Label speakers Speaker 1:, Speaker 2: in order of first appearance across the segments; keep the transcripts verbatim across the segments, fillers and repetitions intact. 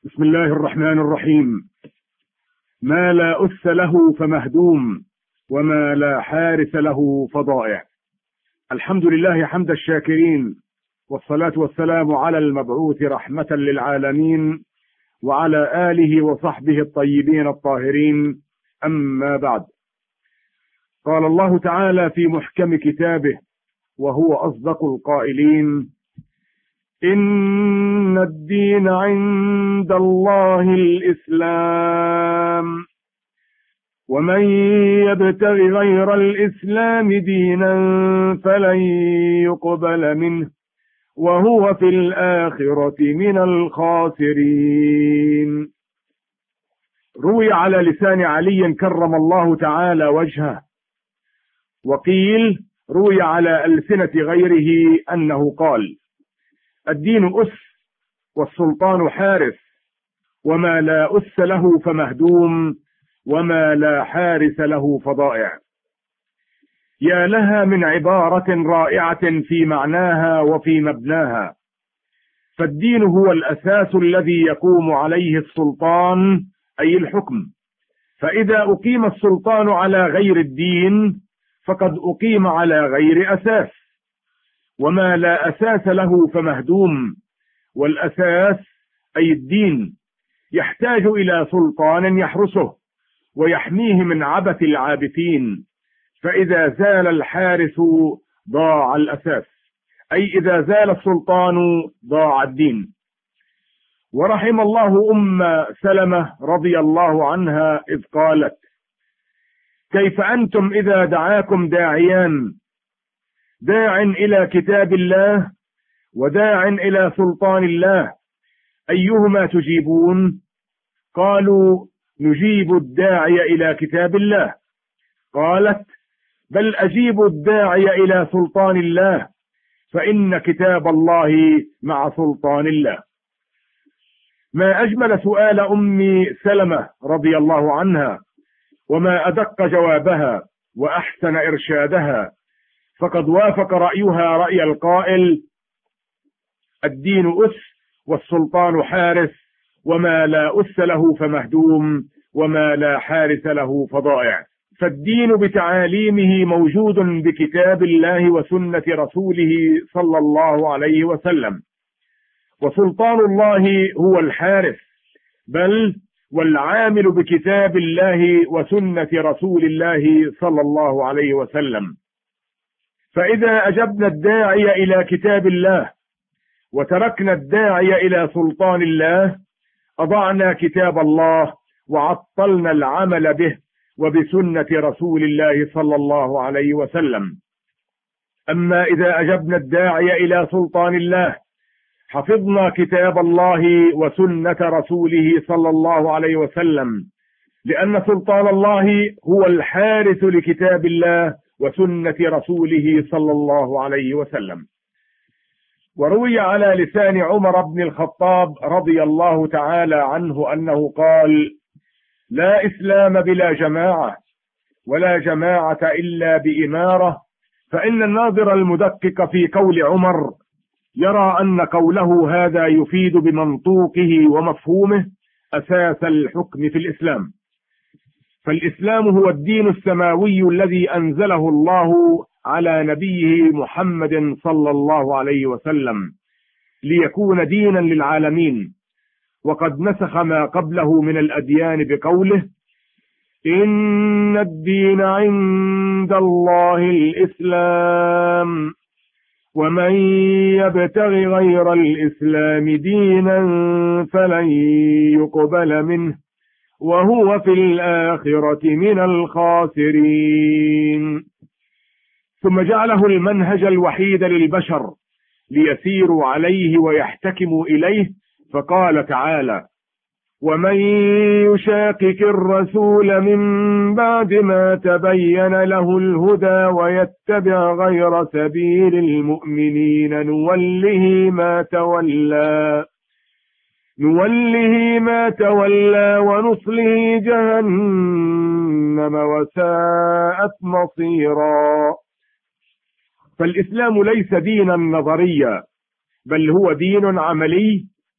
Speaker 1: بسم الله الرحمن الرحيم. ما لا أس له فمهدوم، وما لا حارس له فضائع. الحمد لله حمد الشاكرين، والصلاة والسلام على المبعوث رحمة للعالمين، وعلى آله وصحبه الطيبين الطاهرين. أما بعد، قال الله تعالى في محكم كتابه وهو أصدق القائلين: إن الدين عند الله الإسلام، ومن يبتغ غير الإسلام دينا فلن يقبل منه وهو في الآخرة من الخاسرين. روي على لسان علي كرم الله تعالى وجهه، وقيل روي على ألسنة غيره أنه قال: الدين أس والسلطان حارس، وما لا أس له فمهدوم، وما لا حارس له فضائع. يا لها من عبارة رائعة في معناها وفي مبناها. فالدين هو الأساس الذي يقوم عليه السلطان، أي الحكم. فإذا أقيم السلطان على غير الدين فقد أقيم على غير أساس، وما لا أساس له فمهدوم. والأساس أي الدين يحتاج إلى سلطان يحرسه ويحميه من عبث العابثين، فإذا زال الحارس ضاع الأساس، أي إذا زال السلطان ضاع الدين. ورحم الله أم سلمة رضي الله عنها إذ قالت: كيف أنتم إذا دعاكم داعيان، داع إلى كتاب الله وداع إلى سلطان الله، أيهما تجيبون؟ قالوا: نجيب الداعي إلى كتاب الله. قالت: بل أجيب الداعي إلى سلطان الله، فإن كتاب الله مع سلطان الله. ما أجمل سؤال أم سلمة رضي الله عنها، وما أدق جوابها وأحسن إرشادها، فقد وافق رأيها رأي القائل: الدين أس والسلطان حارس، وما لا أس له فمهدوم، وما لا حارس له فضائع. فالدين بتعاليمه موجود بكتاب الله وسنة رسوله صلى الله عليه وسلم، وسلطان الله هو الحارس، بل والعامل بكتاب الله وسنة رسول الله صلى الله عليه وسلم. فإذا أجبنا الداعي إلى كتاب الله وتركنا الداعي إلى سلطان الله أضعنا كتاب الله وعطلنا العمل به وبسنة رسول الله صلى الله عليه وسلم. أما إذا أجبنا الداعي إلى سلطان الله حفظنا كتاب الله وسنة رسوله صلى الله عليه وسلم، لأن سلطان الله هو الحارس لكتاب الله وسنة رسوله صلى الله عليه وسلم. وروي على لسان عمر بن الخطاب رضي الله تعالى عنه أنه قال: لا إسلام بلا جماعة، ولا جماعة إلا بإمارة. فإن الناظر المدقق في قول عمر يرى أن قوله هذا يفيد بمنطوقه ومفهومه أساس الحكم في الإسلام. فالإسلام هو الدين السماوي الذي أنزله الله على نبيه محمد صلى الله عليه وسلم ليكون دينا للعالمين، وقد نسخ ما قبله من الأديان بقوله: إن الدين عند الله الإسلام، ومن يبتغ غير الإسلام دينا فلن يقبل منه وهو في الآخرة من الخاسرين. ثم جعله المنهج الوحيد للبشر ليسيروا عليه ويحتكموا إليه، فقال تعالى: ومن يشاقق الرسول من بعد ما تبين له الهدى ويتبع غير سبيل المؤمنين نوله ما تولى نوله ما تولى ونصله جهنم وساءت مصيرا. فالإسلام ليس دينا نظريا، بل هو دين عملي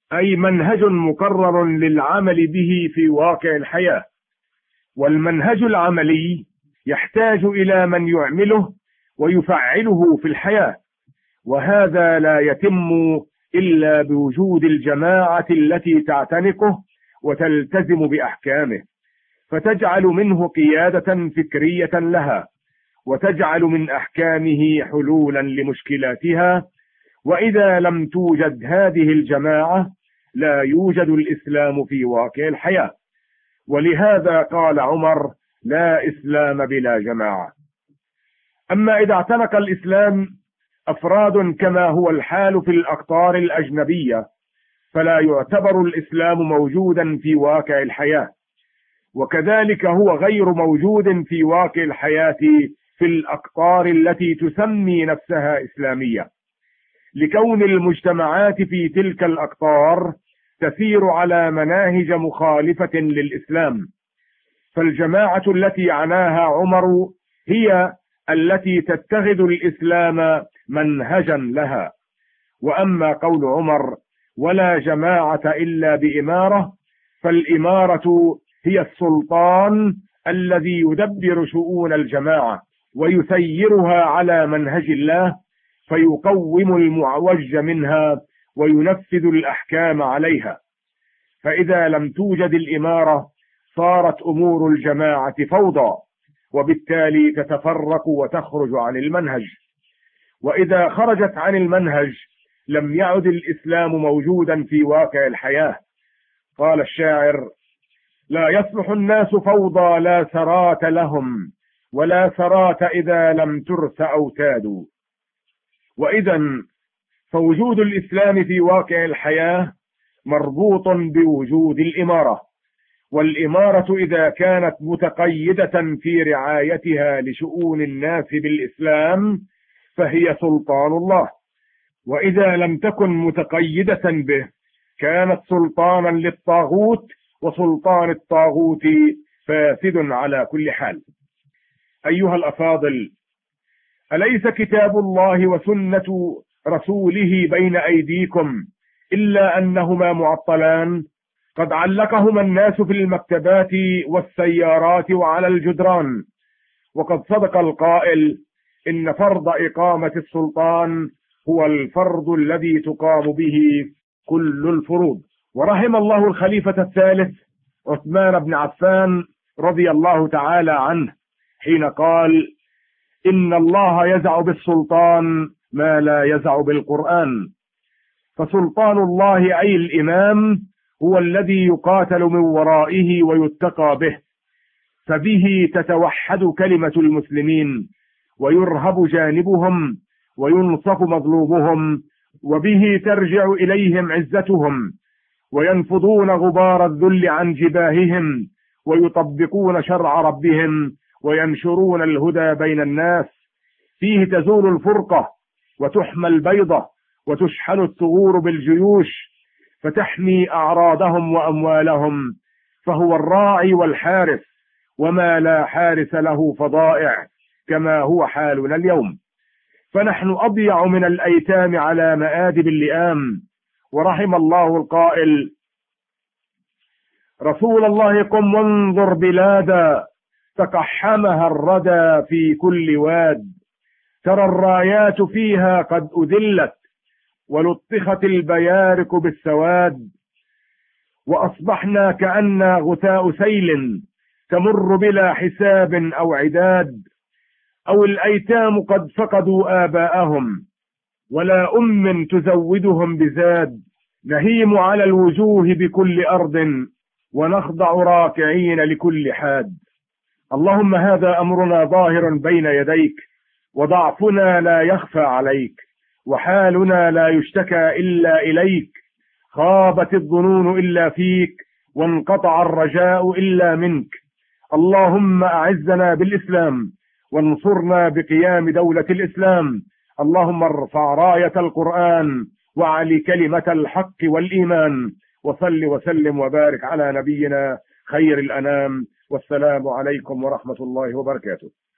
Speaker 1: أي منهج مقرر للعمل به في واقع الحياة. والمنهج العملي يحتاج إلى من يعمله ويفعله في الحياة، وهذا لا يتم إلا بوجود الجماعة التي تعتنقه وتلتزم بأحكامه، فتجعل منه قيادة فكرية لها، وتجعل من أحكامه حلولا لمشكلاتها. وإذا لم توجد هذه الجماعة لا يوجد الإسلام في واقع الحياة. ولهذا قال عمر: لا إسلام بلا جماعة. أما إذا اعتنق الإسلام أفراد كما هو الحال في الأقطار الأجنبية، فلا يعتبر الإسلام موجودا في واقع الحياة، وكذلك هو غير موجود في واقع الحياة في الأقطار التي تسمي نفسها إسلامية، لكون المجتمعات في تلك الأقطار تسير على مناهج مخالفة للإسلام. فالجماعة التي عناها عمر هي التي تتخذ الإسلام منهجا لها. وأما قول عمر: ولا جماعة إلا بإمارة، فالإمارة هي السلطان الذي يدبر شؤون الجماعة ويسيرها على منهج الله، فيقوم المعوج منها وينفذ الأحكام عليها. فإذا لم توجد الإمارة صارت أمور الجماعة فوضى، وبالتالي تتفرق وتخرج عن المنهج. وإذا خرجت عن المنهج لم يعد الإسلام موجودا في واقع الحياة. قال الشاعر: لا يصلح الناس فوضى لا سرات لهم، ولا سرات إذا لم ترس أوتاد. وإذا فوجود الإسلام في واقع الحياة مربوط بوجود الإمارة، والإمارة إذا كانت متقيدة في رعايتها لشؤون الناس بالإسلام فهي سلطان الله، وإذا لم تكن متقيدة به كانت سلطانا للطاغوت، وسلطان الطاغوت فاسد على كل حال. أيها الأفاضل، أليس كتاب الله وسنة رسوله بين أيديكم إلا أنهما معطلان؟ قد علقهما الناس في المكتبات والسيارات وعلى الجدران. وقد صدق القائل: إن فرض إقامة السلطان هو الفرض الذي تقام به كل الفروض. ورحم الله الخليفة الثالث عثمان بن عفان رضي الله تعالى عنه حين قال: إن الله يزع بالسلطان ما لا يزع بالقرآن. فسلطان الله أي الإمام هو الذي يقاتل من ورائه ويتقى به، فبه تتوحد كلمة المسلمين ويرهب جانبهم وينصف مظلومهم، وبه ترجع إليهم عزتهم، وينفضون غبار الذل عن جباههم، ويطبقون شرع ربهم، وينشرون الهدى بين الناس. فيه تزول الفرقة وتحمى البيضة وتشحن الثغور بالجيوش فتحمي أعراضهم وأموالهم، فهو الراعي والحارس، وما لا حارس له فضائع، كما هو حالنا اليوم. فنحن أضيع من الأيتام على مآدب اللئام. ورحم الله القائل: رسول الله قم وانظر بلادا تقحمها الردى في كل واد، ترى الرايات فيها قد أذلت ولطخت البيارق بالسواد، وأصبحنا كأننا غثاء سيل تمر بلا حساب أو عداد، أو الأيتام قد فقدوا آباءهم ولا أم تزودهم بزاد، نهيم على الوجوه بكل أرض ونخضع راكعين لكل حاد. اللهم هذا أمرنا ظاهر بين يديك، وضعفنا لا يخفى عليك، وحالنا لا يشتكى إلا إليك، خابت الظنون إلا فيك، وانقطع الرجاء إلا منك. اللهم أعزنا بالإسلام وانصرنا بقيام دولة الإسلام. اللهم ارفع راية القرآن وعلي كلمة الحق والإيمان، وصل وسلم وبارك على نبينا خير الأنام. والسلام عليكم ورحمة الله وبركاته.